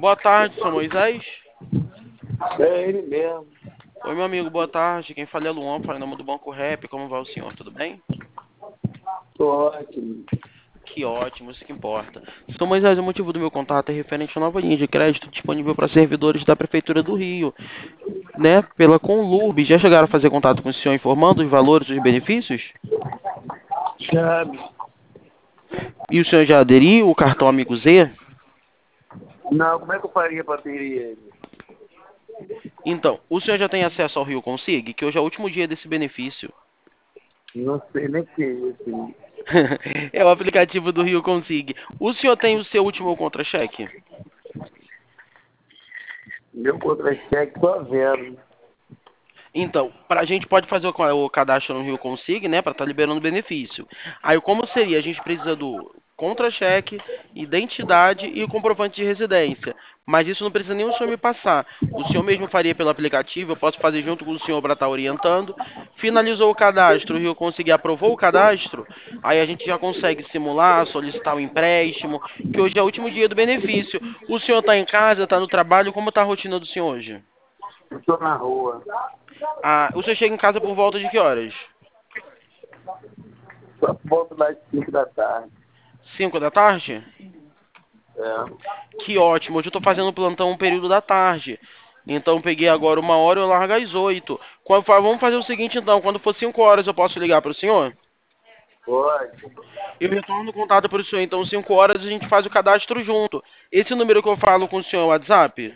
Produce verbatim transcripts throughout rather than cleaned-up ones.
Boa tarde, sou Moisés. É ele mesmo. Oi, meu amigo, boa tarde. Quem fala é Luan, fala em nome do Banco Rap. Como vai o senhor? Tudo bem? Tô ótimo. Que ótimo, isso que importa. Sou Moisés, o motivo do meu contato é referente à nova linha de crédito disponível para servidores da Prefeitura do Rio, né? Pela Conlurb. Já chegaram a fazer contato com o senhor informando os valores e os benefícios? Sabe? E o senhor já aderiu o cartão Amigo Z? Não, como é que eu faria pra ter ele? Então, o senhor já tem acesso ao Rio Consig, que hoje é o último dia desse benefício. Não sei nem o que é isso. É o aplicativo do Rio Consig. O senhor tem o seu último contra-cheque? Meu contra-cheque só vendo. Então, pra, a gente pode fazer o, ca- o cadastro no Rio Consig, né, para estar liberando benefício. Aí, como seria? A gente precisa do contra-cheque, identidade e o comprovante de residência. Mas isso não precisa nem o senhor me passar. O senhor mesmo faria pelo aplicativo, eu posso fazer junto com o senhor para estar orientando. Finalizou o cadastro, o Rio Consig aprovou o cadastro, aí a gente já consegue simular, solicitar o empréstimo, que hoje é o último dia do benefício. O senhor está em casa, está no trabalho, como está a rotina do senhor hoje? Eu tô na rua. Ah, o senhor chega em casa por volta de que horas? Só volto das cinco da tarde. Cinco da tarde? É. Que ótimo, hoje eu tô fazendo plantão um período da tarde. Então peguei agora uma hora e eu largo às oito. Quando for- Vamos fazer o seguinte então, quando for cinco horas eu posso ligar para o senhor? Pode. Eu retorno o contato para o senhor, então cinco horas a gente faz o cadastro junto. Esse número que eu falo com o senhor é o WhatsApp?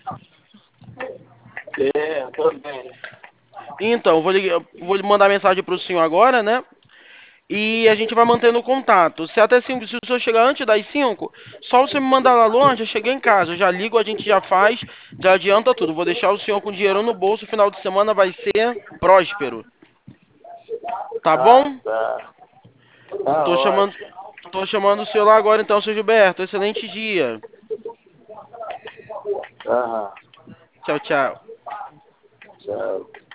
É, também. Então, eu vou, ligar, vou mandar mensagem para o senhor agora, né? E a gente vai mantendo contato. Se até cinco, se o senhor chegar antes das cinco, só você me mandar lá longe, eu cheguei em casa, eu já ligo, a gente já faz, já adianta tudo. Vou deixar o senhor com dinheiro no bolso, o final de semana vai ser próspero. Tá Ah, bom? tá. Tá Tô chamando, ótimo. tô chamando o senhor lá agora então, seu Gilberto. Excelente dia. Aham. Tchau, tchau. Tchau.